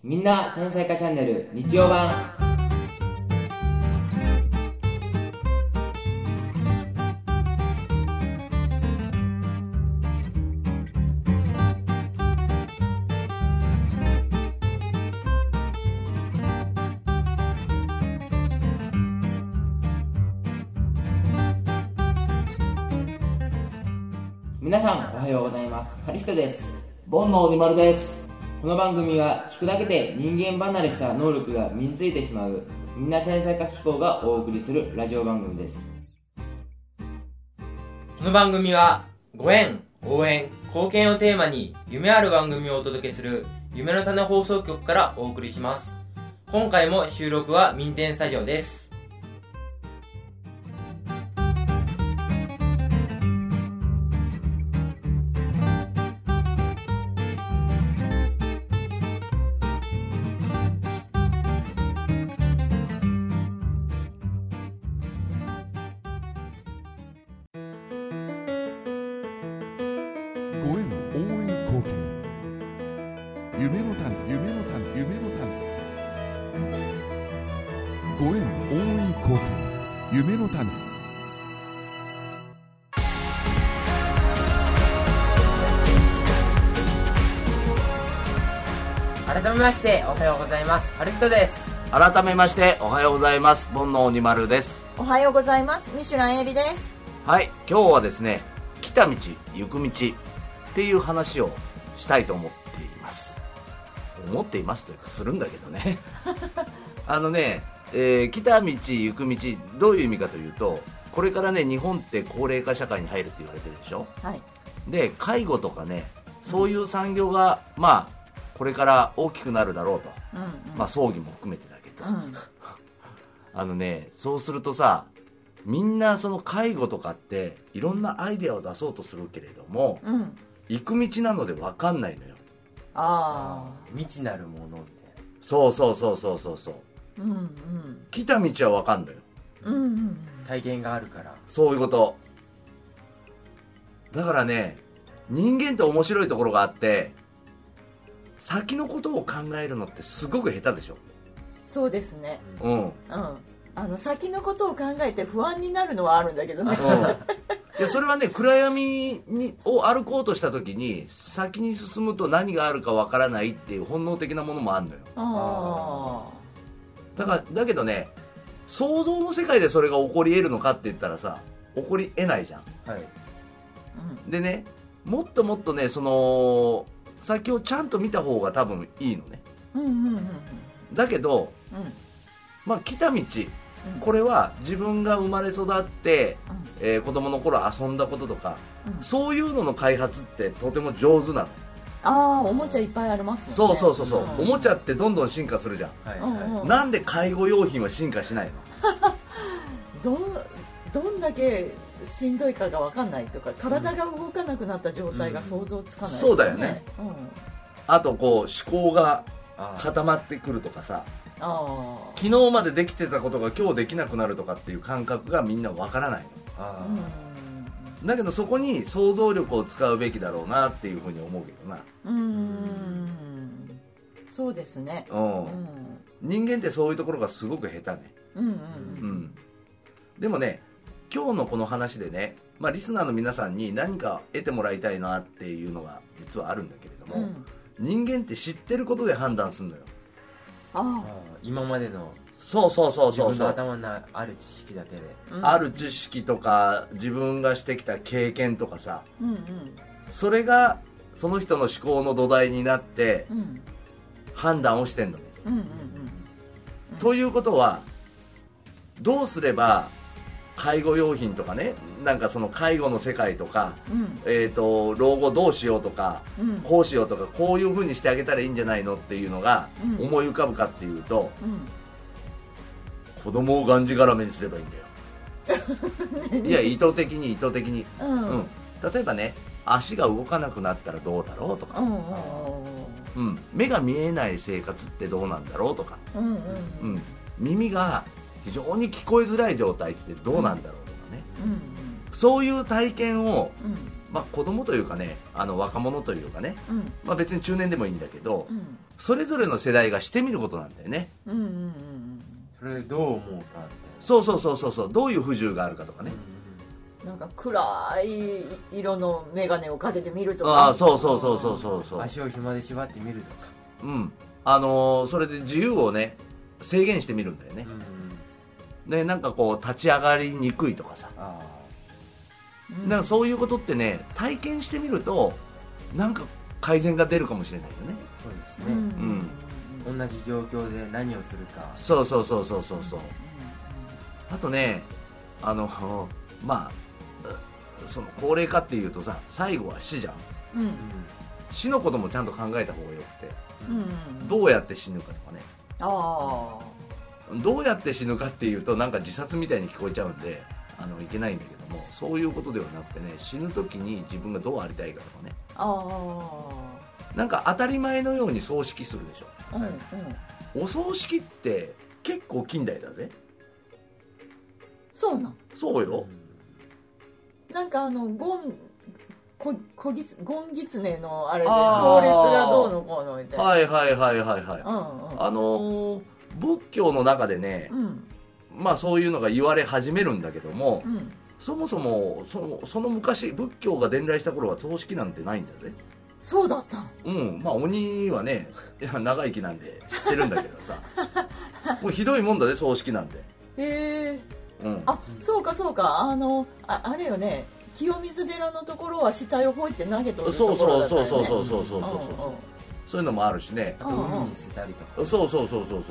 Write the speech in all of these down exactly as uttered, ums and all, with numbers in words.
みんな天才化チャンネル日曜版。皆さんおはようございます。ハリヒトです。 ボンの鬼丸です。 この番組は聞くだけで人間離れした能力が身についてしまうみんな天才化機構がお送りするラジオ番組です。この番組はご縁、応援、貢献をテーマに夢ある番組をお届けする夢の種放送局からお送りします。今回も収録は民天スタジオです。 ご縁応援貢献夢の種夢の種夢の種ご縁応援貢献夢の種。 改めましておはようございます。ハルヒトです。 改めましておはようございます。ボンの鬼丸です。 おはようございます。ミシュランエリです。 はい、今日はですね、来た道行く道っていう話をしたいと思っています思っていますというかするんだけどねあのね、えー、来た道行く道どういう意味かというと、これからね日本って高齢化社会に入るって言われてるでしょ、はい、で介護とかねそういう産業が、うん、まあこれから大きくなるだろうと、うんうん、まあ葬儀も含めてだけど、うん、あのねそうするとさ、みんなその介護とかっていろんなアイデアを出そうとするけれども、うん、行く道なので分かんないのよ。 ああ、未知なるものみたいな。 そうそうそうそうそうそう、うんうん、来た道は分かんのよ、うんうん、 体験があるから。 そういうことだからね、人間って面白いところがあって、先のことを考えるのってすごく下手でしょ。 そうですね、 うんうん、 あの先のことを考えて不安になるのはあるんだけどね、うん、 いやそれはね、暗闇にを歩こうとした時に先に進むと何があるかわからないっていう本能的なものもあるのよ。あだからだけどね、想像の世界でそれが起こり得るのかって言ったらさ、起こり得ないじゃん、はい、うん、でね、もっともっとね、その先をちゃんと見た方が多分いいのね、うんうんうんうん、だけど、うん、まあ来た道、これは自分が生まれ育って、うん、えー、子供の頃遊んだこととか、うん、そういうのの開発ってとても上手なの。 ああ、おもちゃいっぱいありますもんね。 そうそうそうそう、うん、おもちゃってどんどん進化するじゃん、はいはい、なんで介護用品は進化しないのど, どんだけしんどいかが分かんないとか、体が動かなくなった状態が想像つかない、ね、 うん、そうだよね、うん、あとこう思考が固まってくるとかさ、あ昨日までできてたことが今日できなくなるとかっていう感覚がみんなわからないの。あ、うん、だけどそこに想像力を使うべきだろうなっていうふうに思うけどな。うーん、そうですね、うん、 人間ってそういうところがすごく下手ね、うんうんうんうん、でもね、今日のこの話でね、まあ、リスナーの皆さんに何か得てもらいたいなっていうのが実はあるんだけれども、うん、人間って知ってることで判断するのよ。 ああ、今までのそうそうそうそう、 自分の頭にある知識だけで、 うん、ある知識とか自分がしてきた経験とかさ、うんうん、それがその人の思考の土台になって判断をしてんのね、うんうんうんうん、ということはどうすれば介護用品とかね、なんかその介護の世界とか、うん、えーと老後どうしようとか、うん、こうしようとか、こういう風にしてあげたらいいんじゃないのっていうのが思い浮かぶかっていうと、うん、子供をがんじがらめにすればいいんだよいや意図的に意図的に、うんうん、例えばね、足が動かなくなったらどうだろうとか、うんうん、目が見えない生活ってどうなんだろうとか、うんうんうん、耳が非常に聞こえづらい状態ってどうなんだろうとかね、うんうん、そういう体験を、うん、まあ、子供というかね、あの若者というかね、うん、まあ、別に中年でもいいんだけど、うん、 それぞれの世代がしてみることなんだよね。 うんうんうんうんそれでどう思うかって。 そうそうそうそうそう、どういう不自由があるかとかね、 なんか暗い色の眼鏡をかけてみるとか。 ああそうそうそうそうそうそう、 足を紐で縛ってみるとか。 うん、あのー、それで自由をね制限してみるんだよね、 うんうんでなんかこう立ち上がりにくいとかさ、 あうんなんかそういうことってね体験してみるとなんか改善が出るかもしれないよね。 あそうですうんね、 うん同じ状況で何をするか。 そうそうそうそうそうそう。あとねあのまあその高齢化っていうとさ最後は死じゃん。 うんうん死のこともちゃんと考えた方がよくて、 うんうんどうやって死ぬかとかね、 あどうやって死ぬかっていうとなんか自殺みたいに聞こえちゃうんであのいけないんだけども、そういうことではなくてね、死ぬ時に自分がどうありたいかとかね、 ああなんか当たり前のように葬式するでしょ。 あうんうんお葬式って結構近代だぜ。 そうなんそうよ、 なんかあのゴンここぎつゴンギツネのあれであー葬列がどうのこうのみたいな。 はいはいはいはいはい、 うんあのー仏教の中でね、 うんうんまあそういうのが言われ始めるんだけども、 うんそもそもそのその昔仏教が伝来した頃は葬式なんてないんだぜ。 そうだったうんまあ鬼はねいや長生きなんで知ってるんだけどさもうひどいもんだぜ葬式なんて。 へえうんあそうかそうかあのああれよね清水寺のところは死体をほいって投げとるとそうころだそうったよね。 そうそうそうそうそうそうそうそういうのもあるしね。 あと海に捨てたりとか。 そうそうそうそうそうそう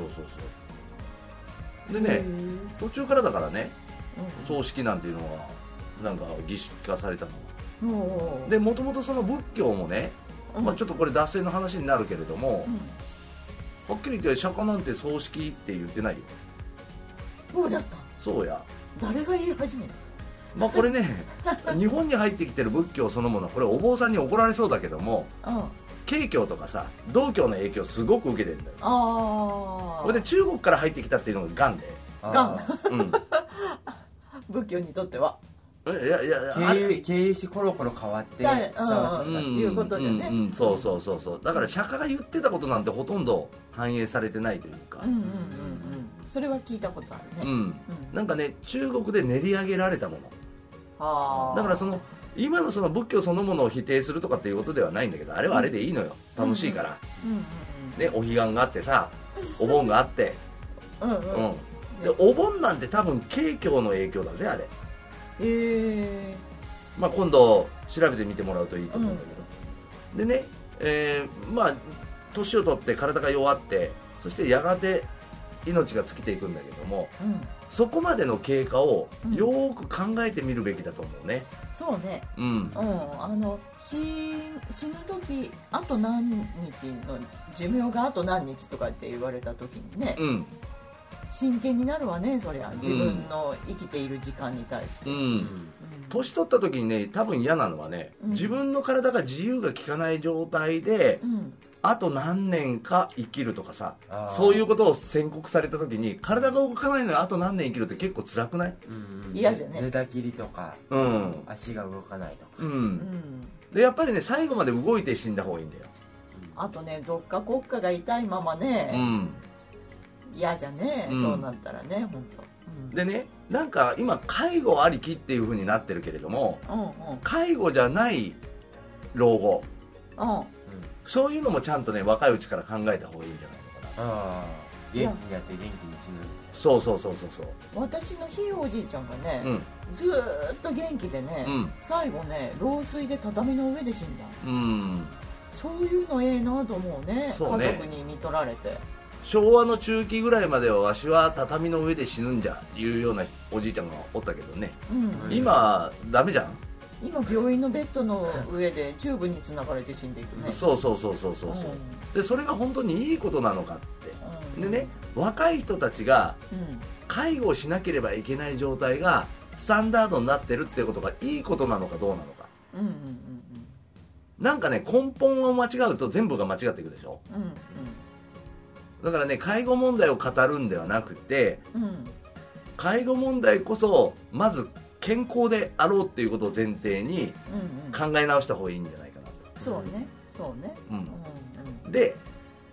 そうでね途中からだからね葬式なんていうのはなんか儀式化されたのはうんうんでもともとその仏教もね、 うんまあ、ちょっとこれ脱線の話になるけれども、 うんはっきり言って釈迦なんて葬式って言ってないよ。 そうだったそうや、 誰が言い始めたまあこれね日本に入ってきてる仏教そのものはこれお坊さんに怒られそうだけどもうん慶教とかさ道教の影響すごく受けてるんだよ。 ああこれで中国から入ってきたっていうのが元で、 がんうん、 仏教にとってはいやいやあ経れ由経由してコロコロ変わってだ伝わってきた。 うんいうことでねうんうん、そうそうそうそうだから釈迦が言ってたことなんてほとんど反映されてないというか、 うんうんうんうんそれは聞いたことあるねうんうんなんかね中国で練り上げられたものあーだからその今のその仏教そのものを否定するとかっていうことではないんだけどあれはあれでいいのよ、楽しいから、 うんうんね、お彼岸があってさお盆があって、 うんうんううんん、でお盆なんて多分慶教の影響だぜあれ、 へえまあ、今度調べてみてもらうといいと思うんだけど、でね、えーまあ年を取って体が弱ってそしてやがて命が尽きていくんだけどもうんそこまでの経過をよーく考えてみるべきだと思うね。 そうねうんうんあの死死ぬ時あと何日の寿命があと何日とかって言われた時にねうん真剣になるわねそりゃ自分の生きている時間に対して、 ううんん年取った時にね多分嫌なのはね、 うん自分の体が自由が利かない状態でうんあと何年か生きるとかさあーそういうことを宣告された時に体が動かないのにあと何年生きるって結構辛くない？ うんうん嫌じゃね寝たきりとかうん足が動かないとか。 ううんんでやっぱりね最後まで動いて死んだ方がいいんだよ。 あとねどっか国家が痛いままうねん嫌、じゃね、 うんそうなったらね本当でねなんか今介護ありきっていう風になってるけれどもうんうん介護じゃない老後うんうんそういうのもちゃんとね若いうちから考えた方がいいんじゃないのかな。 ああ元気になって元気に死ぬ。 そうそうそうそうそう私のひいおじいちゃんがね、 うんずーっと元気でね、 うん最後ね老衰で畳の上で死んだうんそういうのええなと思うねそうね家族に見取られて昭和の中期ぐらいまではわしは畳の上で死ぬんじゃいうようなおじいちゃんがおったけどね、 うん今ダメじゃん、 今病院のベッドの上でチューブにつながれて死んでいくねそうそうそうそうそうそう、でそれが本当にいいことなのかってうんでね若い人たちがうん介護をしなければいけない状態がスタンダードになってるっていうことがいいことなのかどうなのかうんうんなんかね根本を間違うと全部が間違っていくでしょ。 うんうんだからね介護問題を語るんではなくてうんうん介護問題こそまず健康であろうっていうことを前提にうんうん考え直した方がいいんじゃないかなと。 そうねそうねうんうんで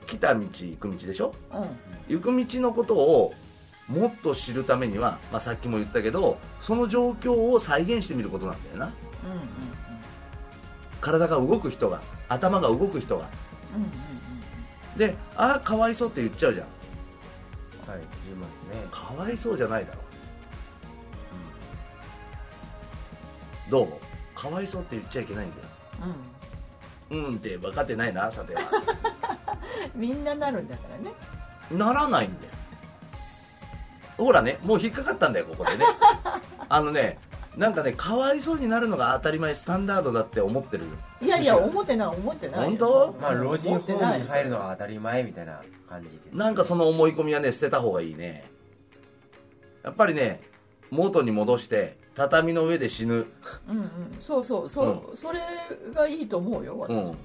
来た道行く道でしょ、 うん、 行く道のことをもっと知るためには、まあ、さっきも言ったけどその状況を再現してみることなんだよな、 うんうん体が動く人が頭が動く人がうんうんで、ああかわいそうって言っちゃうじゃん。 はい、言いますね。 かわいそうじゃないだろ、うん、どうかわいそうって言っちゃいけないんだよ。 うんうんって分かってないなさてはみんななるんだからね。 ならないんだよ。ほらね、もう引っかかったんだよここでねあのね、なんかね、かわいそうになるのが当たり前スタンダードだって思ってる。 いやいや思ってない思ってないよ。 本当？ まあ老人ホームに入るのが当たり前みたいな感じです。 なんかその思い込みはね捨てた方がいいね。やっぱりね、元に戻して畳の上で死ぬ。 うんうん、そうそうそう、うん、それがいいと思うよ私。うん、うんうん、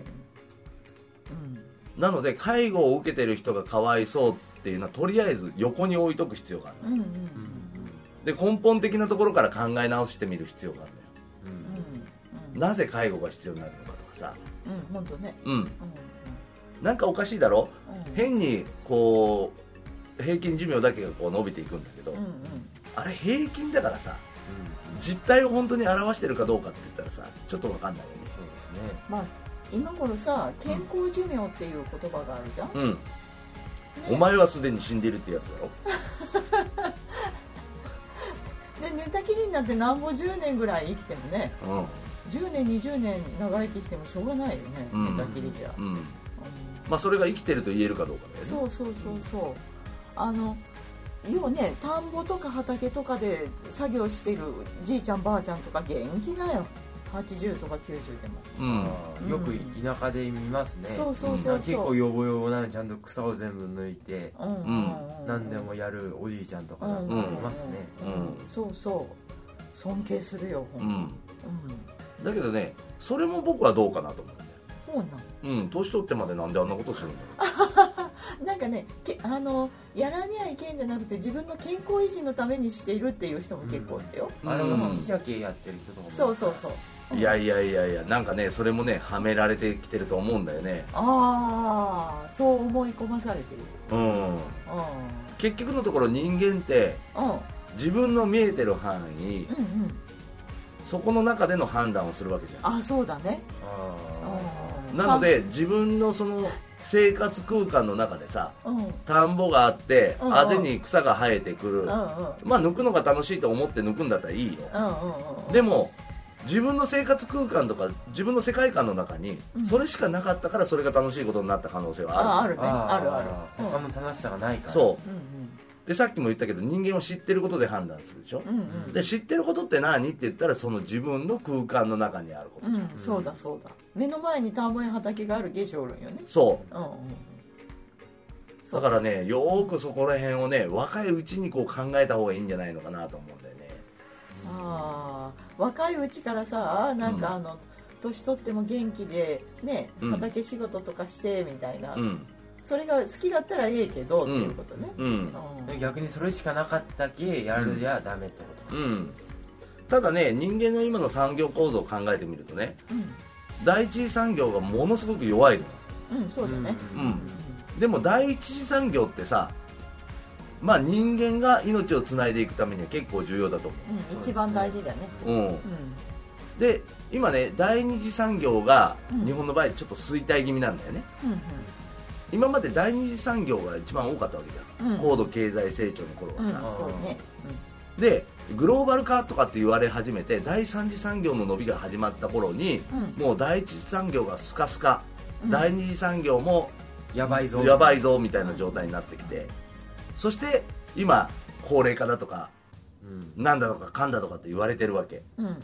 なので介護を受けてる人がかわいそうっていうのはとりあえず横に置いとく必要がある、うんうんうん、で根本的なところから考え直してみる必要があるんだよ、うんうん、なぜ介護が必要になるのかとかさ、 うん本当ね、 うんうん、なんかおかしいだろ、うん、変にこう平均寿命だけがこう伸びていくんだけど、うんうん、あれ平均だからさ、うん、実態を本当に表してるかどうかって言ったらさちょっと分かんないよね。 そうですね、まあ、 今頃さ健康寿命っていう言葉があるじゃん、うんね、 お前はすでに死んでるってやつだろで寝たきりになってなんぼじゅうねんぐらい生きてもね、うん、じゅうねんにじゅうねん長生きしてもしょうがないよね、うん、寝たきりじゃ、うんうん、 まあそれが生きてると言えるかどうかだよね。 そうそうそうそう、あの要はね、田んぼとか畑とかで作業してるじいちゃんばあちゃんとか元気だよ、はちじゅうとかきゅうじゅうでも、 うん、よく田舎で見ますね。 そうそうそうそう、 結構ヨボヨボなのにちゃんと草を全部抜いて、うん、何でもやるおじいちゃんとかなんかいますね。 そうそう尊敬するよほん、うんうん、 だけどね、それも僕はどうかなと思うんだよ。 そうなん、 うん、年取ってまでなんであんなことするんだろうなんかね、あのやらにゃいけんじゃなくて自分の健康維持のためにしているっていう人も結構いるよ、 うん、あれも好きじゃけやってる人とかも、 そうそうそう、 いやいやいやいや、なんかねそれもねはめられてきてると思うんだよね。 ああ、そう思い込まされてる。うん、うん、 結局のところ人間って、うん、自分の見えてる範囲、うんうん、そこの中での判断をするわけじゃん。 あ、そうだね。 あ、なので自分のその生活空間の中でさ、うん、田んぼがあって、うんうん、あぜに草が生えてくる、うんうん、まあ抜くのが楽しいと思って抜くんだったらいいよ、うんうんうん、でも自分の生活空間とか自分の世界観の中にそれしかなかったからそれが楽しいことになった可能性はある、 うん、あ, あるね、あるある、 他の楽しさがないから。 そう、うんうん、でさっきも言ったけど人間を知ってることで判断するでしょ、うんうん、で知ってることって何って言ったらその自分の空間の中にあることじゃん、うん、 そうだそうだ、目の前に田んぼや畑がある芸者おるんよね。 そう、うんうん、だからね、よーくそこら辺をね若いうちにこう考えた方がいいんじゃないのかなと思うんだよね。 あ、若いうちからさ、なんかあの、うん、年取っても元気でね、畑仕事とかしてみたいな、うん、それが好きだったらええけど、うん、っていうことね、うんうん、逆にそれしかなかったけやるやダメってことか、うん、 ただね、人間の今の産業構造を考えてみるとね、うん、第一次産業がものすごく弱いのよ。 うん、そうだね、うんうん、 でも第一次産業ってさ、まあ人間が命をつないでいくためには結構重要だと思う、 うん、一番大事だね、うんうん、 で今ね第二次産業が日本の場合ちょっと衰退気味なんだよね、うんうん、今まで第二次産業が一番多かったわけじゃん、うん、高度経済成長の頃はさ、うん、そうね、うん、でグローバル化とかって言われ始めて第三次産業の伸びが始まった頃に、うん、もう第一次産業がスカスカ、うん、第二次産業もやばいぞやばいぞみたいな状態になってきて、そして今高齢化だとか、うん、なんだとかかんだとかって言われてるわけ、うんうん、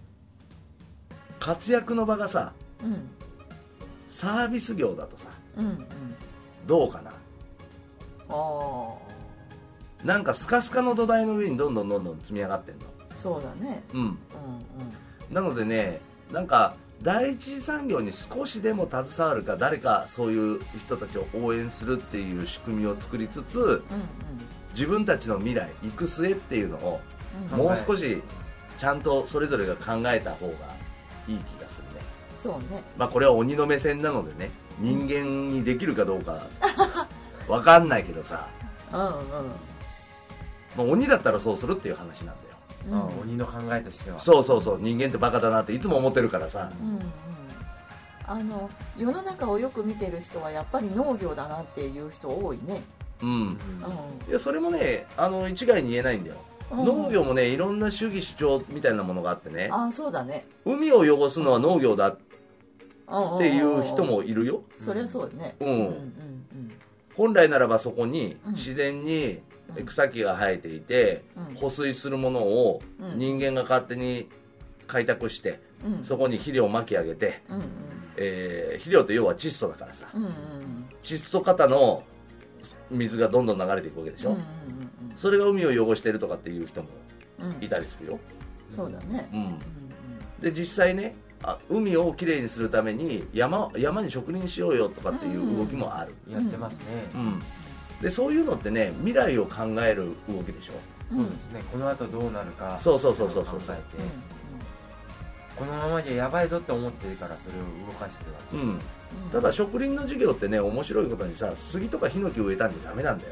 活躍の場がさ、うん、サービス業だとさ、うんうん、どうかな。あ、なんかスカスカの土台の上にどんどんどんどん積み上がってんの。 そうだね、うんうんうん、 なのでね、なんか第一次産業に少しでも携わるか誰かそういう人たちを応援するっていう仕組みを作りつつ、うんうん、自分たちの未来行く末っていうのをもう少しちゃんとそれぞれが考えた方がいい気がするね。 そうね、 まあこれは鬼の目線なのでね、 人間にできるかどうかわかんないけどさ、 うんうん、 まあ、鬼だったらそうするっていう話なんだよ、 うん、あ鬼の考えとしては。 そうそうそう、人間ってバカだなっていつも思ってるからさ、 うんうん、あの世の中をよく見てる人はやっぱり農業だなっていう人多いね。 うん、うん、 うん、 いやそれもねあの一概に言えないんだよ、うん、農業もねいろんな主義主張みたいなものがあってね、 あ、そうだね、 海を汚すのは農業だっていう人もいるよ、 うん、そりゃそうだね、 うんうんうんうん、本来ならばそこに自然に草木が生えていて、うん、保水するものを人間が勝手に開拓して、うん、そこに肥料を巻き上げて、うんうん、えー、肥料って要は窒素だからさ、うんうん、窒素型の水がどんどん流れていくわけでしょ、うんうんうん、それが海を汚してるとかっていう人もいたりするよ、 うん、そうだね、 うんうんうん、で実際ね、あ海をきれいにするために 山, 山に植林しようよとかっていう動きもある、 うん、やってますね、 うん、でそういうのってね未来を考える動きでしょ、 そうですね、この後どうなるかそうそうそうそうそう考えて、このままじゃやばいぞって思ってるからそれを動かしてるわけ、うん、 ただ植林の授業ってね面白いことにさ、杉とかヒノキ植えたんじゃダメなんだよ。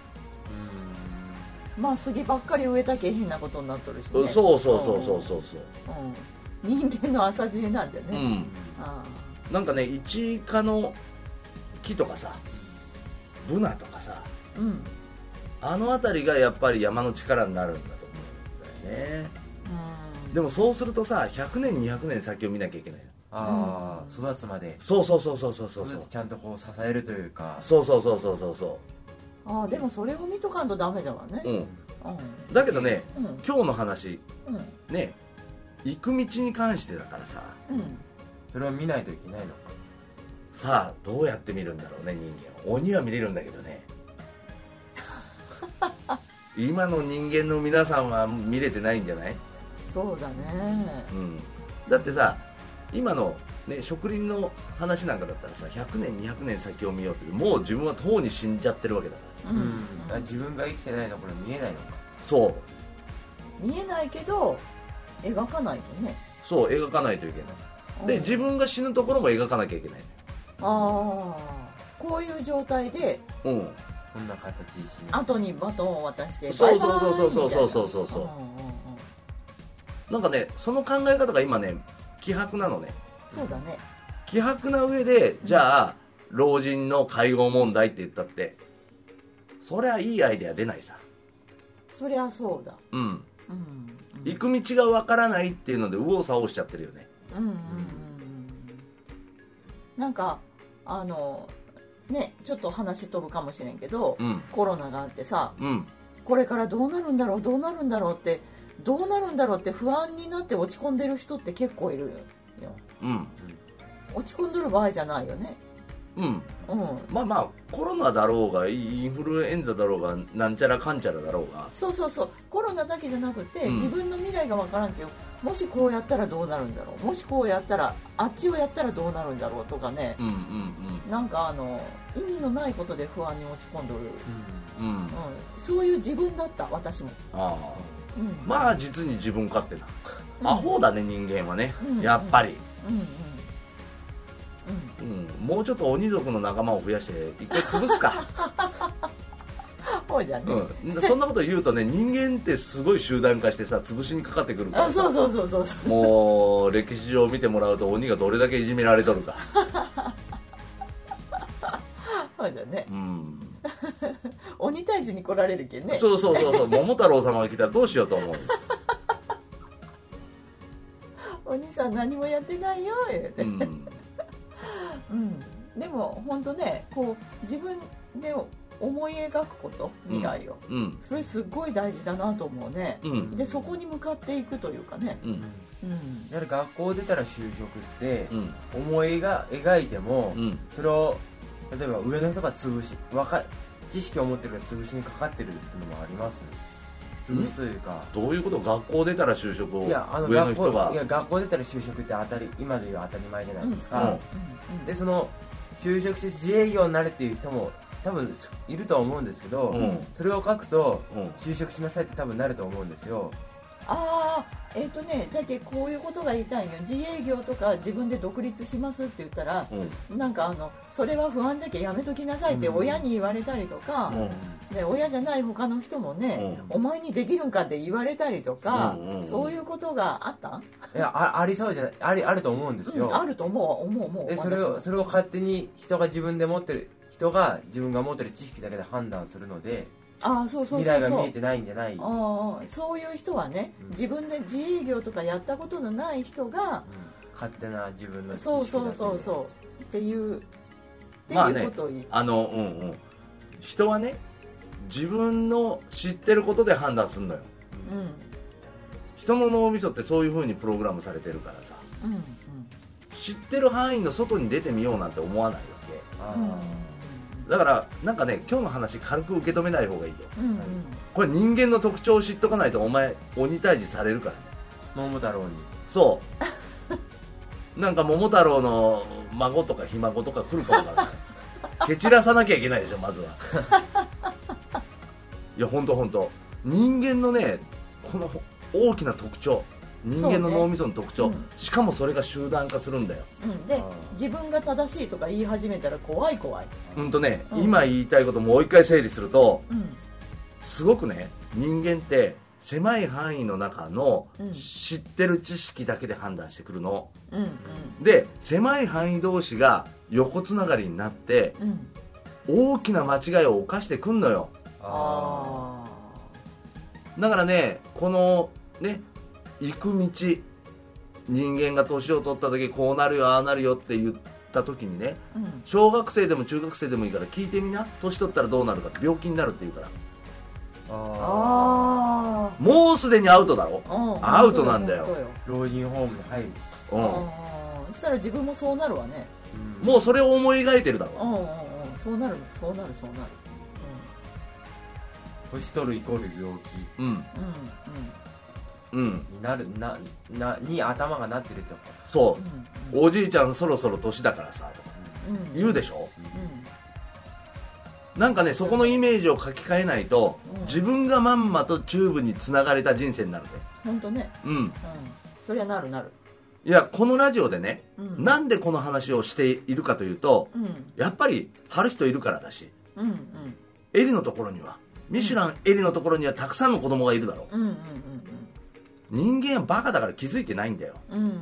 うん、まあ杉ばっかり植えたけ変なことになっとるしね。 そうそうそうそうそうそう、 うん、人間の浅知恵なんだよね、うん、 あなんかねイチ科の木とかさブナとかさ、うん、あの辺りがやっぱり山の力になるんだと思うんだよね、うん、でもそうするとさひゃくねんにひゃくねん先を見なきゃいけない。 ああ、うん、育つまでそうそうそうそうそうそうそうちゃんとこう支えるというかそうそうそうそうそうそう、 ああでもそれを見とかんとダメじゃんね、うんうん、だけどね、うん、今日の話、うん、ね行く道に関してだからさ、うん、 それを見ないといけないのか。 さあどうやって見るんだろうね人間。鬼は見れるんだけどね今の人間の皆さんは見れてないんじゃない？ そうだね、 うん、だってさ今の、ね、植林の話なんかだったらさひゃくねんにひゃくねん先を見ようってもう自分はとうに死んじゃってるわけだから、うんうん、自分が生きてないところ見えないのか。 そう見えないけど描かないとね。 そう描かないといけないで自分が死ぬところも描かなきゃいけない。 ああこういう状態で、 うん、 こんな形にし後にバトンを渡してそうそうそうそうそうそうそうそうそう、うんうんうん、なんかねその考え方が今ね希薄なのね。 そうだね。 希薄な上でじゃあ、うん、老人の介護問題って言ったってそりゃいいアイデア出ないさ。 そりゃそうだ。 うん、うんうん、行く道がわからないっていうので右往左往しちゃってるよね。うんうんうん、うん、 なんかあのねちょっと話飛ぶかもしれんけど、うん、コロナがあってさ、うん、これからどうなるんだろうどうなるんだろうってどうなるんだろうって不安になって落ち込んでる人って結構いるよ、うん、落ち込んでる場合じゃないよね。 うん、うん、まあまあコロナだろうがインフルエンザだろうがなんちゃらかんちゃらだろうがそうそうそうコロナだけじゃなくて、うん、自分の未来が分からんけどもしこうやったらどうなるんだろうもしこうやったらあっちをやったらどうなるんだろうとかね、うんうんうん、なんかあの意味のないことで不安に落ち込んどる、うんうんうん、そういう自分だった私も。あうん、まあ実に自分勝手な、うん、アホだね人間はね、うん、やっぱり、うんうんうん、もうちょっと鬼族の仲間を増やして一回潰すかそうじゃね、 うん、そんなこと言うとね人間ってすごい集団化してさ潰しにかかってくるからさ。 あそうそうそうそうもう歴史上見てもらうと鬼がどれだけいじめられとるかそうだね、うん鬼退治に来られるけんね。 そうそうそうそう桃太郎様が来たらどうしようと思うお兄さん何もやってないよ言うて、うんうん、でも本当ねこう自分で思い描くこと未来を、うん、それすごい大事だなと思うね、うん、でそこに向かっていくというかね、うんうん、 やはり学校出たら就職って、うん、思いが描いても、うん、それを例えば上の人が潰し若い知識を持ってるから潰しにかかってるっていうのもあります。潰すというか、 どういうこと？学校出たら就職をいやあの上の人がいや学校出たら就職って当たり今でいう当たり前じゃないですか、うんうんうん、でその就職して自営業になるっていう人も多分いるとは思うんですけど、うん、それを書くと、うん、就職しなさいって多分なると思うんですよ。 ああえっ、ー、とねじゃけこういうことが言いたいんよ。自営業とか自分で独立しますって言ったら、うん、なんかあのそれは不安じゃけやめときなさいって親に言われたりとか、うん、で親じゃない他の人もね、うん、お前にできるんかって言われたりとか、うんうんうん、そういうことがあった？ いや あ, ありそうじゃないありあると思うんですよ、 うん、あると思う思う思う。 でそれをそれを勝手に人が自分で持ってる人が自分が持ってる知識だけで判断するので、 あそうそうそうそう未来が見えてないんじゃない。 あそういう人はね、うん、自分で自営業とかやったことのない人が、うん、 勝手な自分の知識そうそうそうそうっていうってまあねいうことを言う。 あの、うんうん、人はね自分の知ってることで判断するのよ、うん、人の脳みそってそういう風にプログラムされてるからさ、うんうん、知ってる範囲の外に出てみようなんて思わないわけ。あ、うん、だからなんかね今日の話軽く受け止めない方がいいよ、うんうん、これ人間の特徴を知っとかないとお前鬼退治されるからね。 桃太郎にそうなんか桃太郎の孫とかひ孫とか来るかもからない蹴散らさなきゃいけないでしょまずはいや本当本当人間のねこの大きな特徴、人間の脳みその特徴、ね、うん、しかもそれが集団化するんだよ、 うん、で自分が正しいとか言い始めたら怖い怖い。 うんとね、うん、今言いたいこともう一回整理すると、うん、すごくね人間って狭い範囲の中の知ってる知識だけで判断してくるの、うんうん、で狭い範囲同士が横つながりになって、うん、大きな間違いを犯してくんのよ。あだからねこのね行く道人間が年を取った時こうなるよああなるよって言った時にね、うん、小学生でも中学生でもいいから聞いてみな。年取ったらどうなるかって病気になるって言うから。ああもうすでにアウトだろ、うん、アウトなんだよ。 老人ホームに入る、 うん、そしたら自分もそうなるわね、 うん、もうそれを思い描いてるだろ、うんうんうん、 そうなるそうなるそうなる、 うん、年取るイコール病気、うんうんうん、になるななに頭がなってるってこと。 そう、うんうん、おじいちゃんそろそろ年だからさとか、うん、言うでしょ、うん、なんかねそこのイメージを書き換えないと、うん、自分がまんまとチューブにつながれた人生になるで。 本当ね、うん、うん、そりゃなるなる。 いやこのラジオでね、うん、なんでこの話をしているかというと、うん、やっぱり春人いるからだし、うんうん、エリのところにはミシュランエリのところにはたくさんの子供がいるだろう、うんうんうんうん、人間はバカだから気づいてないんだよ、うんうんうんうん、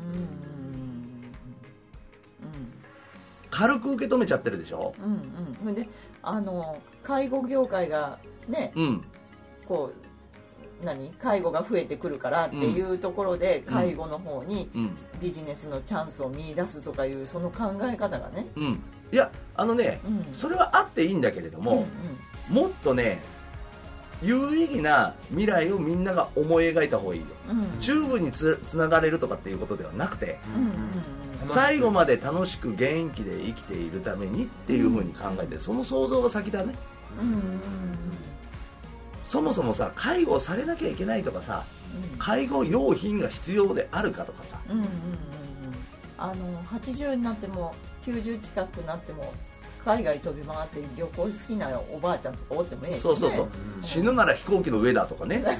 軽く受け止めちゃってるでしょ、 うんうん、であの介護業界がね、うん、こう何介護が増えてくるからっていうところで、うん、介護の方にビジネスのチャンスを見出すとかいうその考え方がね、 うん、いやあのね、うん、それはあっていいんだけれども、うんうん、もっとね有意義な未来をみんなが思い描いた方がいいよ、うん、チューブに つ, つながれるとかっていうことではなくて、うんうんうん、最後まで楽しく元気で生きているためにっていうふうに考えて、その想像が先だね、うんうんうん、そもそもさ介護されなきゃいけないとかさ、うん、介護用品が必要であるかとかさ、うんうんうんうん、 あのはちじゅうになってもきゅうじゅう近くなっても海外飛び回って旅行好きなおばあちゃんとかおってもええし、ね、 そうそうそう、うん、死ぬなら飛行機の上だとかね、うん、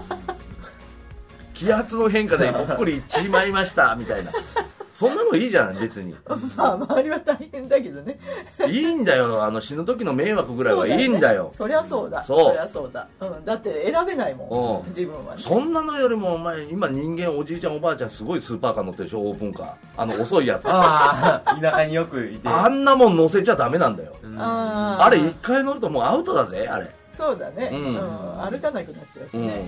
気圧の変化でぽっくりいっちまいましたみたいなそんなのいいじゃない別にまあ周りは大変だけどねいいんだよ、あの死ぬ時の迷惑ぐらいはいいんだよ。 そ, だよ、ね、そりゃそうだ そ, そりゃそうだ、うん、だって選べないもん、うん、自分はね。 そんなのよりもお前今人間おじいちゃんおばあちゃんすごいスーパーカー乗ってるでしょ、オープンカー、あの遅いやつあ田舎によくいてあんなもん乗せちゃダメなんだよ、うん、あ, あれ一回乗るともうアウトだぜあれ。 そうだね、うんうん、歩かなくなっちゃうしね、うんうんうん、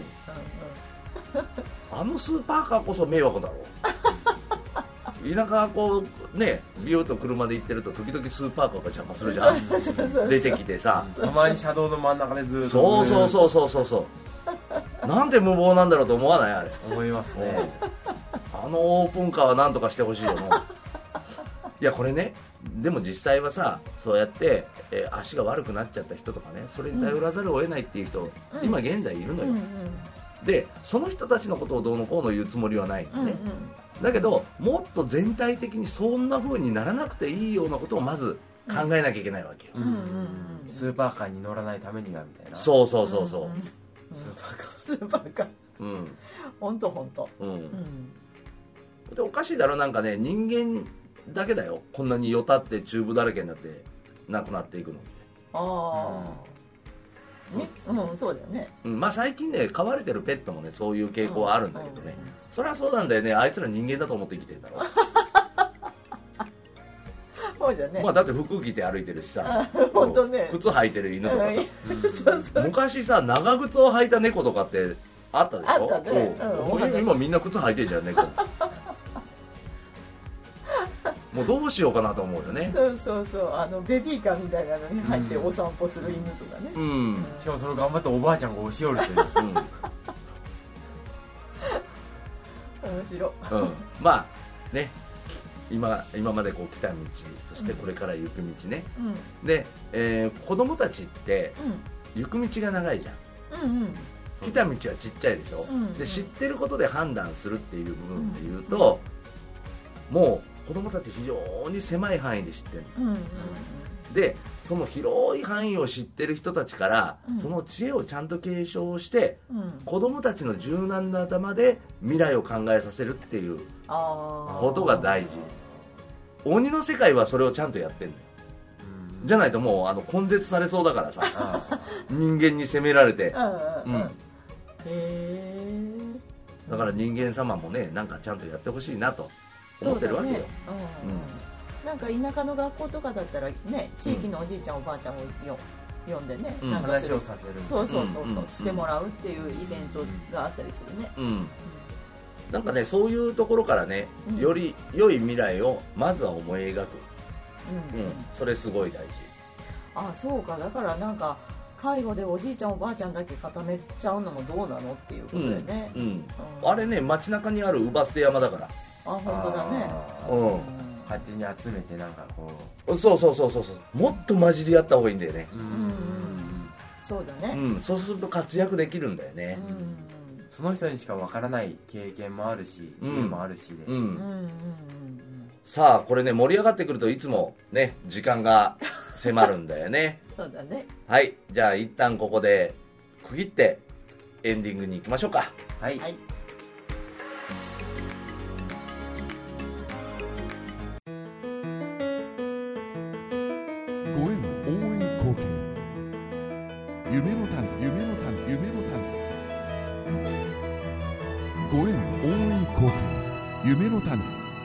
あのスーパーカーこそ迷惑だろ田舎こうねビューと車で行ってると時々スーパーカーが邪魔するじゃんそうそうそうそう出てきてさ、 たまに車道の真ん中でずっとそうそうそうそうそうそうなんで無謀なんだろうと思わないあれ。 思いますねあのオープンカーはなんとかしてほしいよないやこれねでも実際はさそうやって、えー、足が悪くなっちゃった人とかねそれに頼らざるを得ないっていう人、うん、今現在いるのよ、うんうん、でその人たちのことをどうのこうの言うつもりはないのね、うんうん、だけどもっと全体的にそんな風にならなくていいようなことをまず考えなきゃいけないわけよ、うんうんうん、 スーパーカーに乗らないためにはみたいな。 そうそうそうそう、うんうん、 スーパーカースーパーカーうん本当本当うん、うん、でおかしいだろなんかね人間だけだよこんなによたってチューブだらけになってなくなっていくのってああ、うん、ねうんそうだよね、 うん、まあ最近ね飼われてるペットもねそういう傾向はあるんだけどね、うんうん、そりゃそうなんだよねあいつら人間だと思って生きてるんだろそうじゃねまあだって服着て歩いてるしさ本当ね靴履いてる犬とかさ、 そうそう昔さ長靴を履いた猫とかってあったでしょあったね、 うん、今みんな靴履いてんじゃん猫もうどうしようかなと思うよねそうそうそうあのベビーカーみたいなのに入ってお散歩する犬とかね、 うんうん、 しかもそれ頑張っておばあちゃんが押し寄るっていう、 うん、面白い、 うん、まあね今, 今までこう来た道そしてこれから行く道ね、うん、で、えー、子供たちって行く道が長いじゃん、うんうん、来た道はちっちゃいでしょ、うんうん、で知ってることで判断するっていう部分で言うと、うんうん、もう子供たち非常に狭い範囲で知ってる、うんうん、でその広い範囲を知ってる人たちから、うん、その知恵をちゃんと継承して、うん、子供たちの柔軟な頭で未来を考えさせるっていうことが大事。鬼の世界はそれをちゃんとやってんのよ、うん、じゃないともうあの根絶されそうだからさ人間に責められて、うん、へえだから人間様もねなんかちゃんとやってほしいなと思ってるわけよ、ねうんうん、 なんか田舎の学校とかだったらね地域のおじいちゃん、うん、おばあちゃんをよ呼んでね、 うん、なんか話をさせるそうそうそうそう、うん、してもらうっていうイベントがあったりするね、うんうんなんかねそういうところからね、うん、より良い未来をまずは思い描く、うんうん、それすごい大事。 あそうかだからなんか介護でおじいちゃんおばあちゃんだけ固めちゃうのもどうなのっていうことでね、 うんうんうん、あれね街中にあるウバステ山だからあ本当だねうん勝手に集めてなんかこうそうそうそうそうもっと混じり合った方がいいんだよねうんうん、うん、 そうだね、 うん、そうすると活躍できるんだよね、うんその人にしかわからない経験もあるし知恵もあるしで、うんうん、 さあこれね盛り上がってくるといつもね時間が迫るんだよねそうだねはいじゃあ一旦ここで区切ってエンディングに行きましょうかはい、はいご縁応援貢献夢の種夢の種夢の種ご縁応援貢献夢の種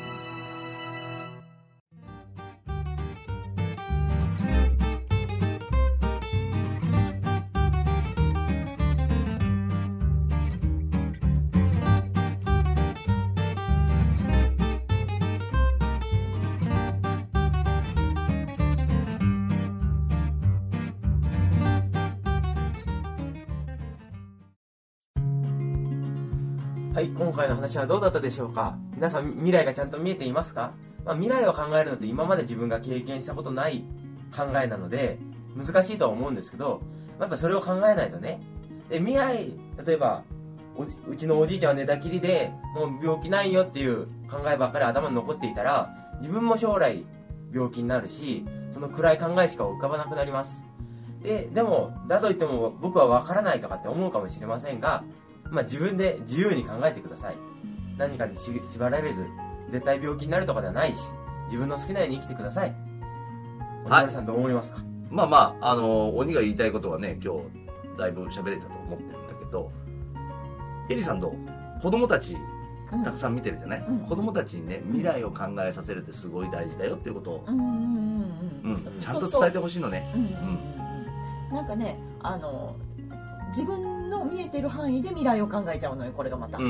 はい、今回の話はどうだったでしょうか。皆さん未来がちゃんと見えていますか？まあ、未来を考えるのって今まで自分が経験したことない考えなので難しいとは思うんですけど、やっぱそれを考えないとね。で未来例えばうちのおじいちゃんは寝たきりでもう病気ないよっていう考えばっかり頭に残っていたら自分も将来病気になるしその暗い考えしか浮かばなくなります。ででもだといっても僕は分からないとかって思うかもしれませんが、まあ、自分で自由に考えてください。何かに縛られず絶対病気になるとかではないし自分の好きなように生きてください。鬼丸さんどう思いますか？ まあまあ、あのー、鬼が言いたいことはね今日だいぶ喋れたと思ってるんだけど、エリさんどう？子供たちたくさん見てるじゃない、うん、子供たちにね未来を考えさせるってすごい大事だよっていうことをちゃんと伝えてほしいのね。 なんかねあの自分の見えてる範囲で未来を考えちゃうのよこれがまた、うんうん、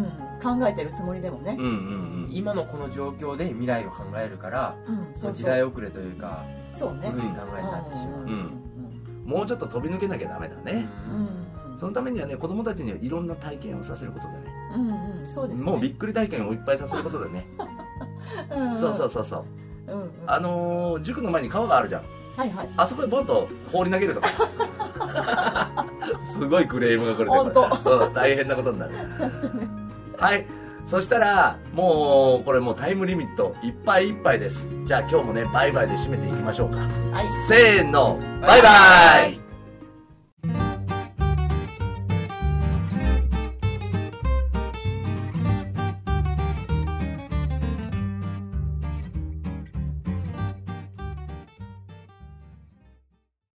考えてるつもりでもね、うんうんうん、 今のこの状況で未来を考えるから、うん、そうそう時代遅れというかそうね古い考えになってしまう、うんうんうん、もうちょっと飛び抜けなきゃダメだね、うんうん、そのためにはね子供たちにはいろんな体験をさせることでね、うんうん、そうですねもうびっくり体験をいっぱいさせることでねうん、うん、そうそうそうそう、うんうん、あのー、塾の前に川があるじゃん、はいはい、あそこでボンと放り投げるとかすごいクレームが来るねこれ大変なことになるはいそしたらもうこれもうタイムリミットいっぱいいっぱいです。じゃあ今日もねバイバイで締めていきましょうか、はい、せーのバイバイ。